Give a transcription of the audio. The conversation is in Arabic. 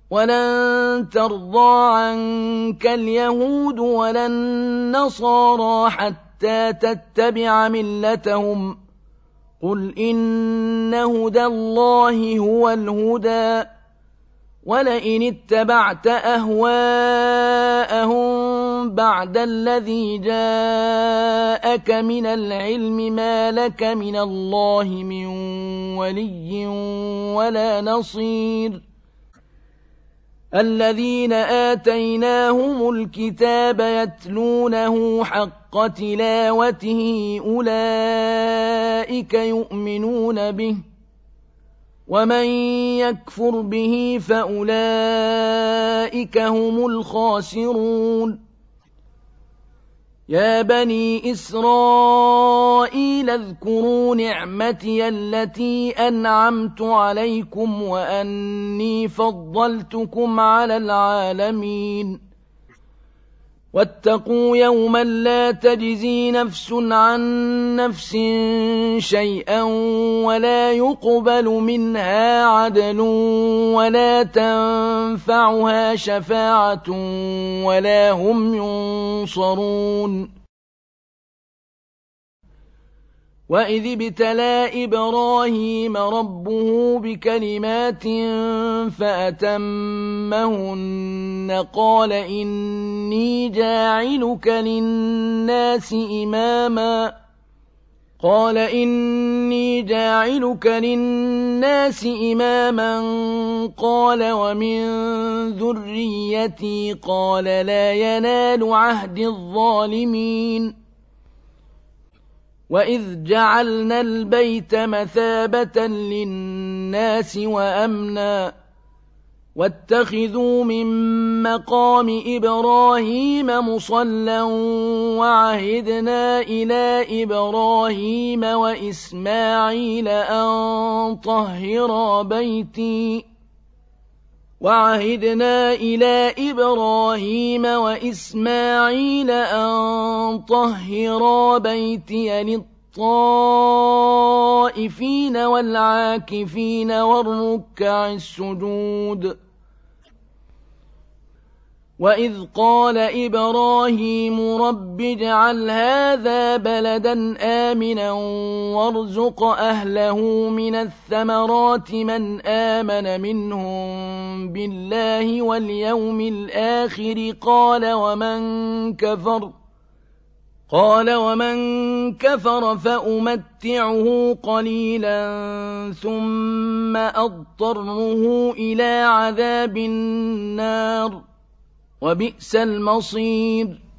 ولن ترضى عنك اليهود ولا النصارى حتى تتبع ملتهم قل إن هدى الله هو الهدى ولئن اتبعت أهواءهم بعد الذي جاءك من العلم ما لك من الله من ولي ولا نصير الذين آتيناهم الكتاب يتلونه حق تلاوته أولئك يؤمنون به ومن يكفر به فأولئك هم الخاسرون يا بني إسرائيل اذكروا نعمتي التي أنعمت عليكم وأني فضلتكم على العالمين واتقوا يوما لا تجزي نفس عن نفس شيئا ولا يقبل منها عدل ولا تنفعها شفاعة ولا هم ينصرون وإذ ابتلى إبراهيم ربه بكلمات فأتمهن قال إني جاعلك للناس إماما قال ومن ذريتي قال لا ينال عهد الظالمين وإذ جعلنا البيت مثابة للناس وأمنا واتخذوا من مقام إبراهيم مصلى وعهدنا إلى إبراهيم وإسماعيل أن طهرا بيتي للطائفين والعاكفين والركع السجود وإذ قال إبراهيم رب اجعل هذا بلدا آمنا وارزق أهله من الثمرات من آمن منهم بالله واليوم الآخر قال ومن كفر فأمتعه قليلا ثم أضطره إلى عذاب النار وبئس المصير